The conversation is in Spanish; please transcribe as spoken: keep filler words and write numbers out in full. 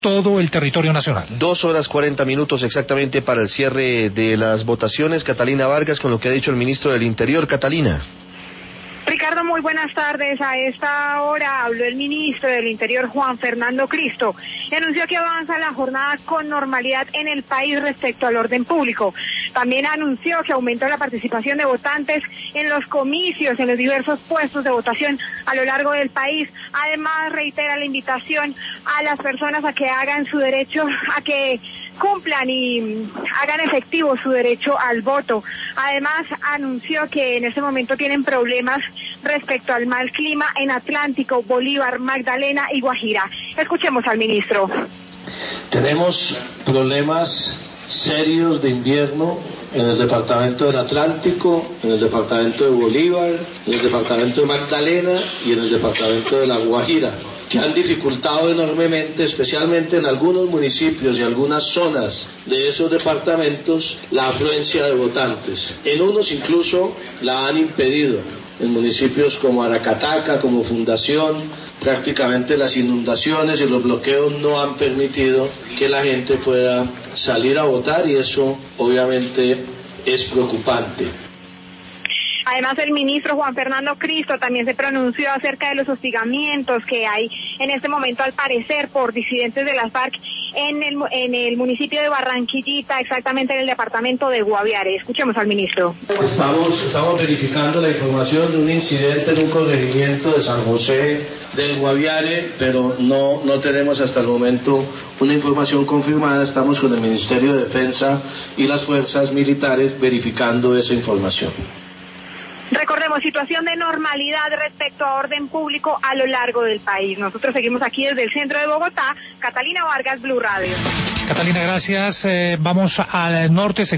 todo el territorio nacional. Dos horas cuarenta minutos exactamente para el cierre de las votaciones. Catalina Vargas, con lo que ha dicho el ministro del Interior. Catalina. Ricardo, muy buenas tardes. A esta hora habló el ministro del Interior, Juan Fernando Cristo, y anunció que avanza la jornada con normalidad en el país respecto al orden público. También anunció que aumentó la participación de votantes en los comicios, en los diversos puestos de votación a lo largo del país. Además, reitera la invitación a las personas a que hagan su derecho, a que cumplan y hagan efectivo su derecho al voto. Además, anunció que en este momento tienen problemas respecto al mal clima en Atlántico, Bolívar, Magdalena y Guajira. Escuchemos al ministro. Tenemos problemas serios de invierno en el departamento del Atlántico, en el departamento de Bolívar, en el departamento de Magdalena y en el departamento de La Guajira, que han dificultado enormemente, especialmente en algunos municipios y algunas zonas de esos departamentos, la afluencia de votantes. En unos incluso la han impedido. En municipios como Aracataca, como Fundación, prácticamente las inundaciones y los bloqueos no han permitido que la gente pueda salir a votar, y eso obviamente es preocupante. Además, el ministro Juan Fernando Cristo también se pronunció acerca de los hostigamientos que hay en este momento, al parecer, por disidentes de las FARC en el, en el municipio de Barranquillita, exactamente en el departamento de Guaviare. Escuchemos al ministro. Estamos, estamos verificando la información de un incidente en un corregimiento de San José del Guaviare, pero no, no tenemos hasta el momento una información confirmada. Estamos con el Ministerio de Defensa y las fuerzas militares verificando esa información. Recordemos, situación de normalidad respecto a orden público a lo largo del país. Nosotros seguimos aquí desde el centro de Bogotá. Catalina Vargas, Blue Radio. Catalina, gracias. Eh, vamos al norte.